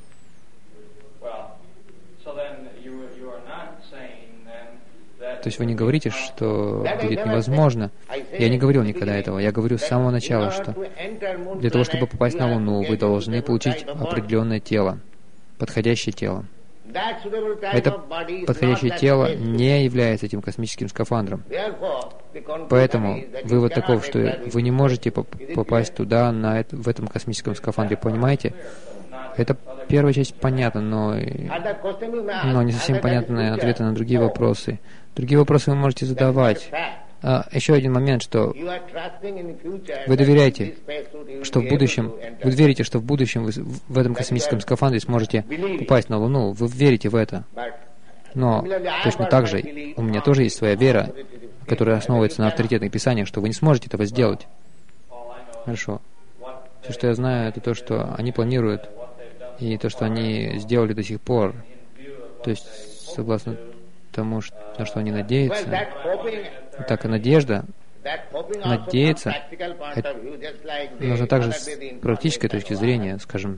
То есть вы не говорите, что будет невозможно. Я не говорил никогда этого. Я говорю с самого начала, что для того, чтобы попасть на Луну, вы должны получить определенное тело, подходящее тело. Это подходящее тело не является этим космическим скафандром. Поэтому вывод таков, что вы не можете попасть туда, в этом космическом скафандре, понимаете? Это первая часть понятна, но не совсем понятны ответы на другие вопросы. Другие вопросы вы можете задавать. Еще один момент, что вы доверяете, что в будущем, вы верите, что в будущем вы в этом космическом скафандре сможете попасть на Луну, вы верите в это. Но точно так же у меня тоже есть своя вера, которая основывается на авторитетных писаниях, что вы не сможете этого сделать. Хорошо. Все, что я знаю, это то, что они планируют, и то, что они сделали до сих пор. То есть, согласно тому, на что они надеются. Так и надежда, надеяться, нужно также с практической точки зрения, скажем.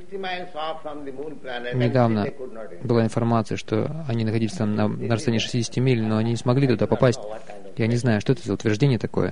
Недавно была информация, что они находились там на расстоянии 60 миль, но они не смогли туда попасть. Я не знаю, что это за утверждение такое.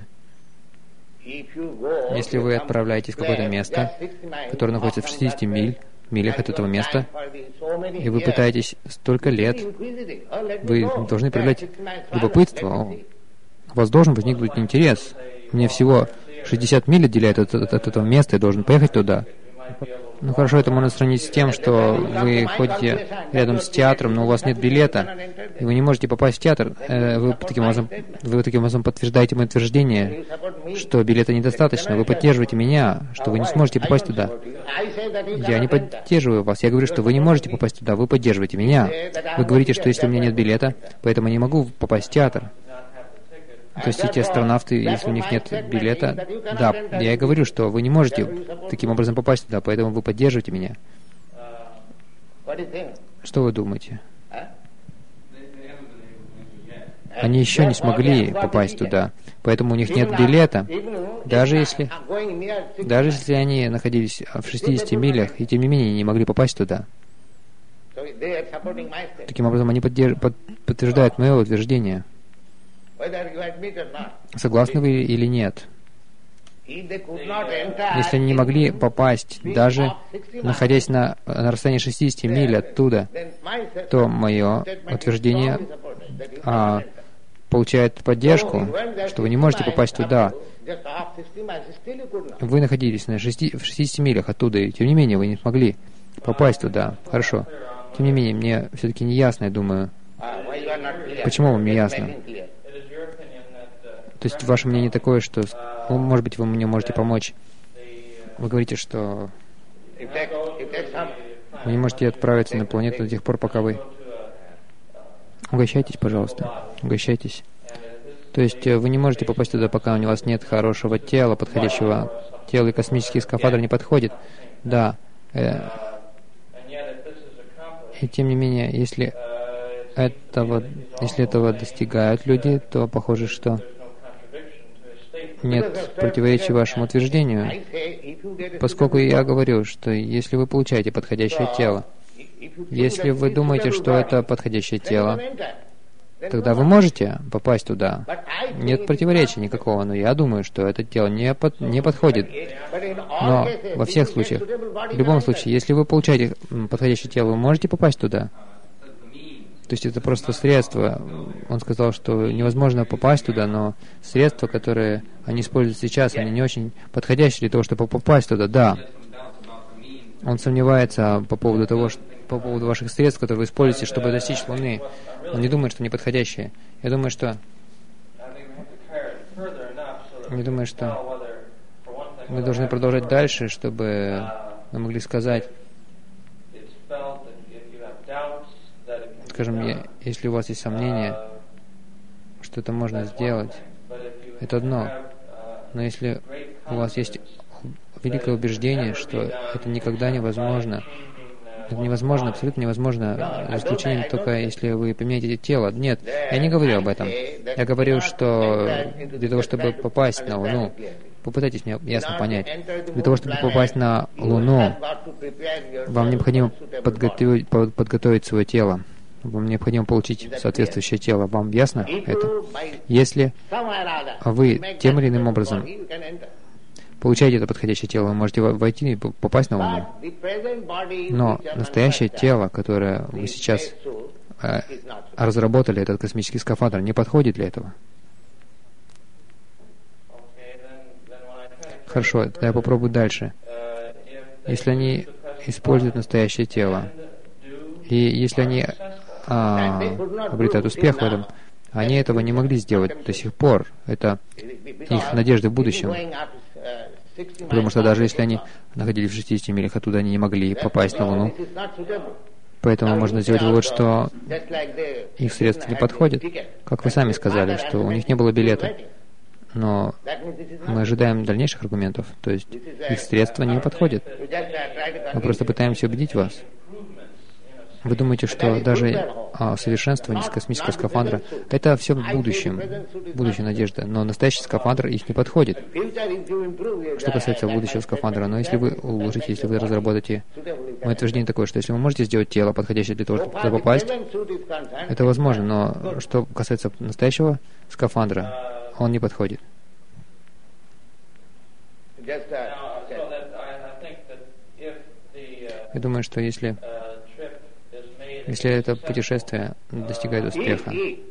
Если вы отправляетесь в какое-то место, которое находится в 60 милях от этого места, и вы пытаетесь столько лет, вы должны проявлять любопытство. У вас должен возникнуть интерес. Мне всего 60 миль отделяет от этого места, я должен поехать туда. Ну хорошо, это можно сравнить с тем, что вы ходите рядом с театром, но у вас нет билета, и вы не можете попасть в театр. Вы таким образом подтверждаете мое утверждение, что билета недостаточно. Вы поддерживаете меня, что вы не сможете попасть туда. Я не поддерживаю вас. Я говорю, что вы не можете попасть туда. Вы поддерживаете меня. Вы говорите, что если у меня нет билета, поэтому я не могу попасть в театр. То есть эти астронавты, если у них нет билета, да, я и говорю, что вы не можете таким образом попасть туда, поэтому вы поддерживаете меня. Что вы думаете? Они еще не смогли попасть туда, поэтому у них нет билета, даже если они находились в 60 милях, и тем не менее не могли попасть туда. Таким образом, они подтверждают мое утверждение. Согласны вы или нет? Если они не могли попасть, даже находясь на расстоянии 60 миль оттуда, то мое утверждение получает поддержку, что вы не можете попасть туда. Вы находились в 60 милях оттуда, и тем не менее вы не смогли попасть туда. Хорошо. Тем не менее, мне все-таки не ясно, я думаю. Почему вам не ясно? То есть ваше мнение такое, что, может быть, вы мне можете помочь. Вы говорите, что вы не можете отправиться на планету до тех пор, пока вы... Угощайтесь, пожалуйста. Угощайтесь. То есть вы не можете попасть туда, пока у вас нет хорошего тела, подходящего тела, и космический скафандр не подходит. Да. И тем не менее, если этого достигают люди, то похоже, что нет противоречия вашему утверждению, поскольку я говорю, что если вы получаете подходящее тело, если вы думаете, что это подходящее тело, тогда вы можете попасть туда. Нет противоречия никакого, но я думаю, что это тело не подходит. Но во всех случаях, в любом случае, если вы получаете подходящее тело, вы можете попасть туда. То есть это просто средство. Он сказал, что невозможно попасть туда, но средства, которые они используют сейчас, они не очень подходящие для того, чтобы попасть туда. Да. Он сомневается по поводу ваших средств, которые вы используете, чтобы достичь Луны. Он не думает, что они подходящие. Я думаю, что мы должны продолжать дальше, чтобы мы могли сказать, скажем, если у вас есть сомнения, что это можно сделать, это одно. Но если у вас есть великое убеждение, что это никогда невозможно, это невозможно, абсолютно невозможно, за исключением только если вы поменяете тело. Нет, я не говорю об этом. Я говорю, что для того, чтобы попасть на Луну, попытайтесь меня ясно понять, для того, чтобы попасть на Луну, вам необходимо подготовить свое тело. Вам необходимо получить соответствующее тело. Вам ясно это? Если вы тем или иным образом получаете это подходящее тело, вы можете войти и попасть на Луну. Но настоящее тело, которое вы сейчас разработали, этот космический скафандр, не подходит для этого. Хорошо, тогда я попробую дальше. Если они используют настоящее тело, и если они обретают успех в этом, они этого не могли сделать до сих пор. Это их надежды в будущем. Потому что даже если они находились в 60 милях оттуда, они не могли попасть на Луну. Поэтому можно сделать вывод, что их средства не подходят. Как вы сами сказали, что у них не было билета. Но мы ожидаем дальнейших аргументов. То есть их средства не подходят. Мы просто пытаемся убедить вас. Вы думаете, что даже совершенствование космического скафандра — это все в будущем, будущая надежда, но настоящий скафандр их не подходит. Что касается будущего скафандра, но если вы улучшите, если вы разработаете, мое утверждение такое, что если вы можете сделать тело, подходящее для того, чтобы туда попасть, это возможно, но что касается настоящего скафандра, он не подходит. Я думаю, что если это путешествие достигает успеха,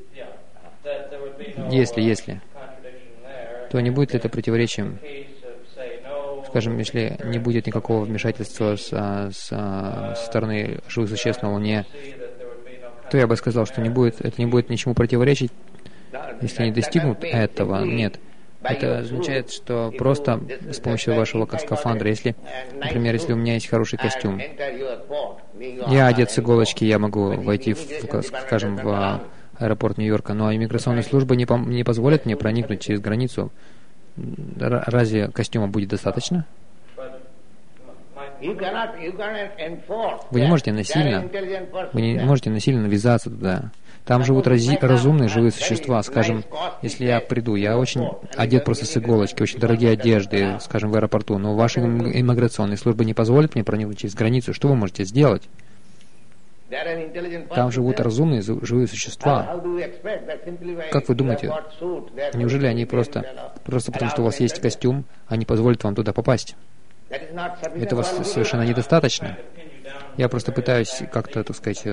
если, то не будет ли это противоречием? Скажем, если не будет никакого вмешательства со стороны живых существ на Луне, то я бы сказал, что это не будет ничему противоречить, если они достигнут этого. Нет. Это означает, что просто с помощью вашего скафандра, если, например, если у меня есть хороший костюм, я одет с иголочки, я могу войти, скажем, в аэропорт Нью-Йорка, но иммиграционная служба не позволит мне проникнуть через границу. Разве костюма будет достаточно? Вы не можете насильно навязаться туда. Там живут разумные живые существа. Скажем, если я приду, я очень одет просто с иголочки, очень дорогие одежды, скажем, в аэропорту, но ваша иммиграционная служба не позволит мне проникнуть через границу. Что вы можете сделать? Там живут разумные живые существа. Как вы думаете, неужели они просто потому, что у вас есть костюм, они позволят вам туда попасть? Этого совершенно недостаточно. Я просто пытаюсь как-то, так сказать,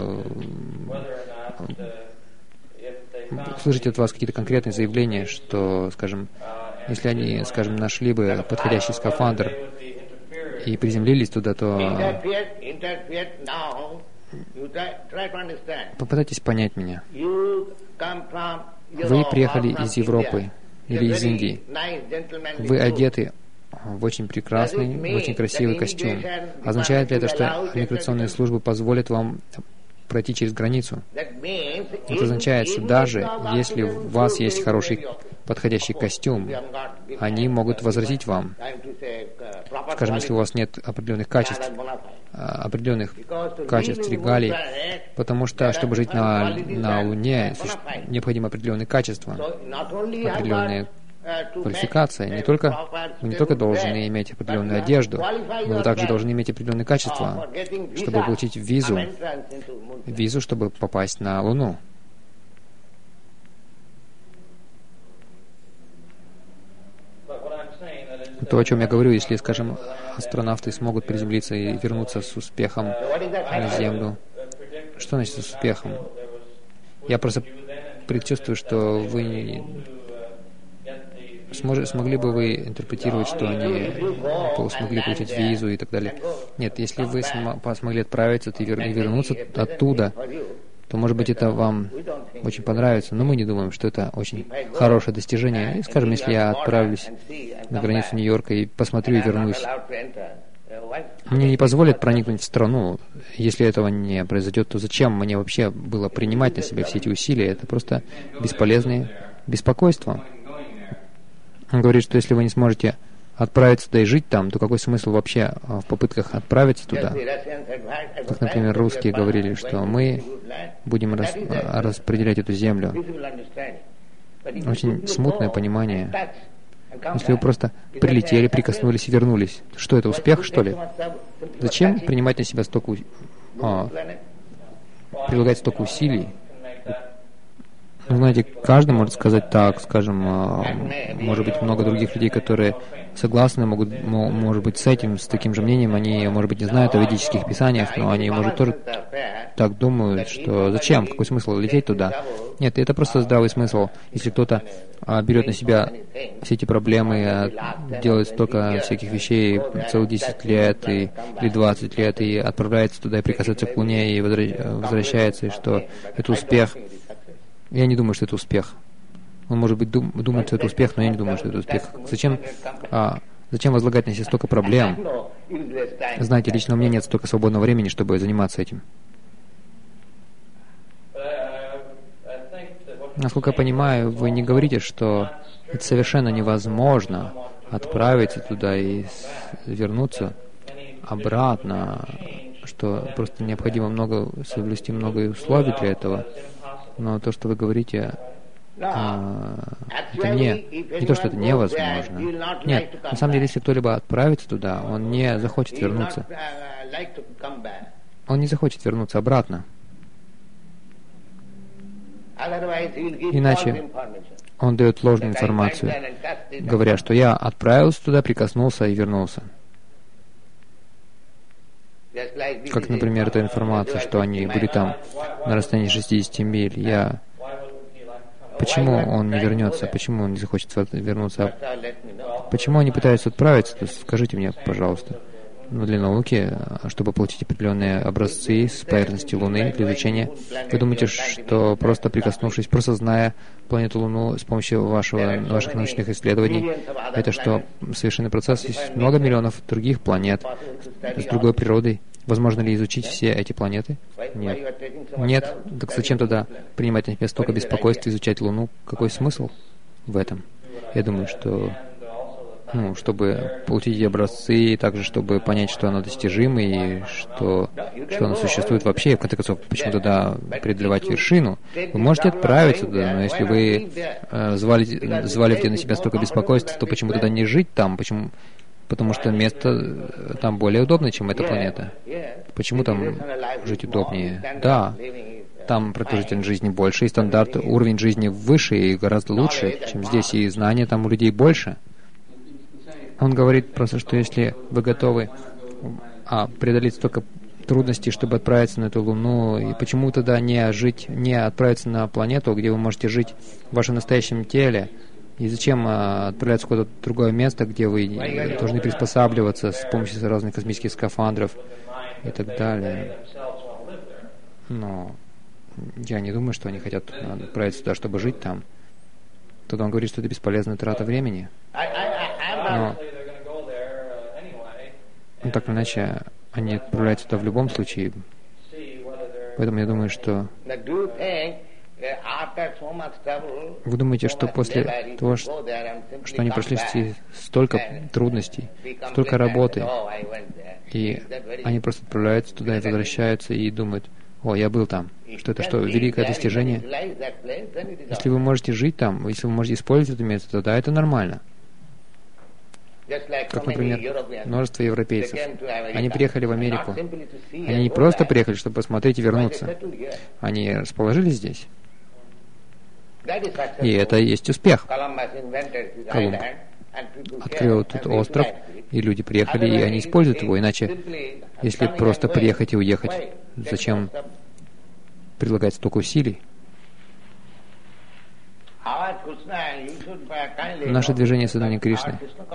слышать от вас какие-то конкретные заявления, что, скажем, если они, скажем, нашли бы подходящий скафандр и приземлились туда, то попытайтесь понять меня. Вы приехали из Европы или из Индии. Вы одеты в очень прекрасный, в очень красивый костюм. Означает ли это, что миграционные службы позволят вам пройти через границу? Это означает, что даже если у вас есть хороший подходящий костюм, они могут возразить вам. Скажем, если у вас нет определенных качеств, регалий, потому что, чтобы жить на Луне, необходимы определенные качества, определенные квалификация. Вы не только должны иметь определенную одежду, но вы также должны иметь определенные качества, чтобы получить визу, чтобы попасть на Луну. То, о чем я говорю, если, скажем, астронавты смогут приземлиться и вернуться с успехом на Землю. Что значит с успехом? Я просто предчувствую, что вы смогли бы вы интерпретировать, что они смогли получить визу и так далее? Нет, если вы смогли отправиться и вернуться оттуда, то, может быть, это вам очень понравится, но мы не думаем, что это очень хорошее достижение. И, скажем, если я отправлюсь на границу Нью-Йорка и посмотрю и вернусь, мне не позволят проникнуть в страну. Если этого не произойдет, то зачем мне вообще было принимать на себя все эти усилия? Это просто бесполезное беспокойство. Он говорит, что если вы не сможете отправиться туда и жить там, то какой смысл вообще в попытках отправиться туда? Как, например, русские говорили, что мы будем распределять эту землю. Очень смутное понимание. Если вы просто прилетели, прикоснулись и вернулись, что это, успех, что ли? Зачем принимать на себя прилагать столько усилий Ну, знаете, каждый может сказать так, скажем, может быть, много других людей, которые согласны, может быть, с этим, с таким же мнением, они, может быть, не знают о ведических писаниях, но они, может, тоже так думают, что зачем, какой смысл лететь туда? Нет, это просто здравый смысл. Если кто-то берет на себя все эти проблемы, делает столько всяких вещей целых 10 лет или 20 лет, и отправляется туда и прикасается к Луне, и возвращается, и что это успех. Я не думаю, что это успех. Он, может быть, думает, что это успех, но я не думаю, что это успех. Зачем возлагать на себя столько проблем? Знаете, лично у меня нет столько свободного времени, чтобы заниматься этим. Насколько я понимаю, вы не говорите, что это совершенно невозможно отправиться туда и вернуться обратно, что просто необходимо соблюсти много условий для этого. Но то, что вы говорите, это не то, что это невозможно. Нет, на самом деле, если кто-либо отправится туда, он не захочет вернуться. Он не захочет вернуться обратно. Иначе он дает ложную информацию, говоря, что я отправился туда, прикоснулся и вернулся. Как, например, эта информация, что они были там на расстоянии 60 миль. Почему он не вернется? Почему он не захочет вернуться? Почему они пытаются отправиться? Скажите мне, пожалуйста. Для науки, чтобы получить определенные образцы с поверхности Луны для изучения. Вы думаете, что просто прикоснувшись, просто зная планету Луну с помощью ваших научных исследований, это что, совершенный процесс? Есть много миллионов других планет с другой природой. Возможно ли изучить все эти планеты? Нет. Нет? Так зачем тогда принимать на себя столько беспокойства, изучать Луну? Какой смысл в этом? Я думаю, что чтобы получить эти образцы, и также чтобы понять, что оно достижимо, и что оно существует вообще, и в конце концов, почему тогда преодолевать вершину? Вы можете отправиться туда, но если вы взваливаете на себя столько беспокойства, то почему тогда не жить там? Почему? Потому что место там более удобное, чем эта планета. Почему там жить удобнее? Да, там продолжительность жизни больше, и стандарт, уровень жизни выше и гораздо лучше, чем здесь, и знания там у людей больше. Он говорит просто, что если вы готовы преодолеть столько трудностей, чтобы отправиться на эту Луну, и почему тогда не отправиться на планету, где вы можете жить в вашем настоящем теле, и зачем отправляться в какое-то другое место, где вы должны приспосабливаться с помощью разных космических скафандров и так далее. Но я не думаю, что они хотят отправиться туда, чтобы жить там. Тогда он говорит, что это бесполезная трата времени. Но так или иначе, они отправляются туда в любом случае. Поэтому я думаю, что... Вы думаете, что после того, что они прошли столько трудностей, столько работы, и они просто отправляются туда и возвращаются и думают: «О, я был там». Что это что, великое достижение? Если вы можете жить там, если вы можете использовать это место, то да, это нормально. Как, например, множество европейцев. Они приехали в Америку. Они не просто приехали, чтобы посмотреть и вернуться. Они расположились здесь. И это и есть успех. Колумб открыл тут остров, и люди приехали, и они используют его. Иначе, если просто приехать и уехать, зачем прилагать столько усилий? Наше движение сознания Кришны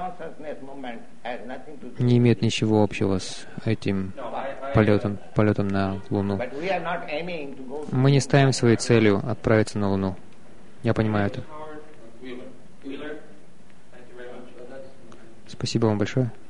не имеет ничего общего с этим полетом на Луну. Мы не ставим своей целью отправиться на Луну. Я понимаю это. Спасибо вам большое.